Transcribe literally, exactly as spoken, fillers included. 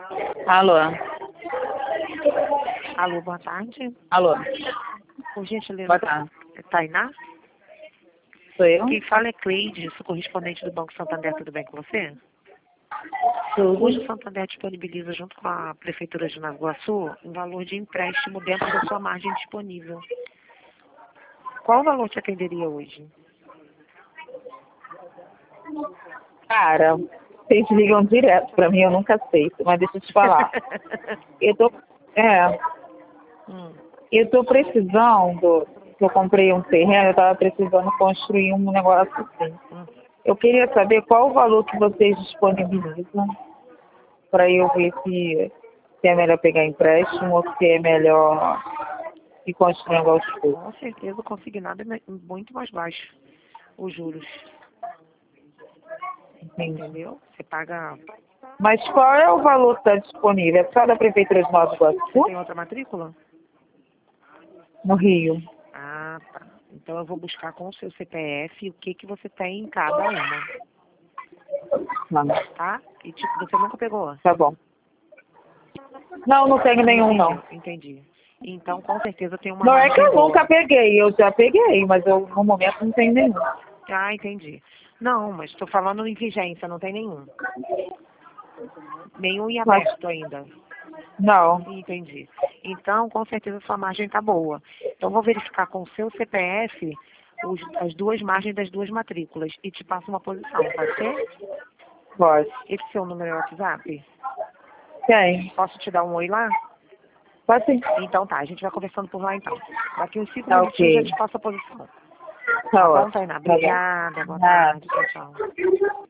Alô? Alô, boa tarde. Alô? Por gentileza, Boa tarde. é Tainá? Sou eu? Quem fala é Cleide, sou correspondente do Banco Santander, tudo bem com você? Tudo. Hoje o Santander disponibiliza, junto com a Prefeitura de Nova Iguaçu, um valor de empréstimo dentro da sua margem disponível. Qual valor te atenderia hoje? Cara, vocês ligam direto pra mim, eu nunca aceito, mas deixa eu te falar. Eu tô, é, hum. eu tô precisando, eu comprei um terreno, eu tava precisando construir um negócio assim. Hum. Eu queria saber qual o valor que vocês disponibilizam para eu ver se, se é melhor pegar empréstimo ou se é melhor ir construindo aos poucos. Com certeza o consignado é me- muito mais baixo, os juros, Entendi. entendeu? Você paga... Mas qual é o valor que está disponível? É só da Prefeitura de Nova Você Iguaçu? tem outra matrícula? No Rio. Ah, tá. Então eu vou buscar com o seu C P F o que, que você tem em cada uma, Não, tá? E tipo, você nunca pegou? tá bom. Não, não tenho nenhum, não. Entendi, entendi. Então, com certeza tem uma Não é que margem eu boa. nunca peguei, eu já peguei, mas eu no momento não tenho nenhum. Ah, entendi. Não, mas estou falando em vigência, não tem nenhum. Nenhum em Mas, aberto ainda. não, Entendi. Então, com certeza sua margem está boa. Então, vou verificar com o seu C P F os, as duas margens das duas matrículas e te passo uma posição, pode ser? pode. Esse seu número é o WhatsApp? Tem. Posso te dar um oi lá? Pode sim. Então tá, a gente vai conversando por lá então. Daqui uns cinco Tá minutinhos ok. já te passo a posição. Tá Tá bom, ótimo. Tainá? Tá bom. Obrigada, boa Nada. tarde, tchau, tchau.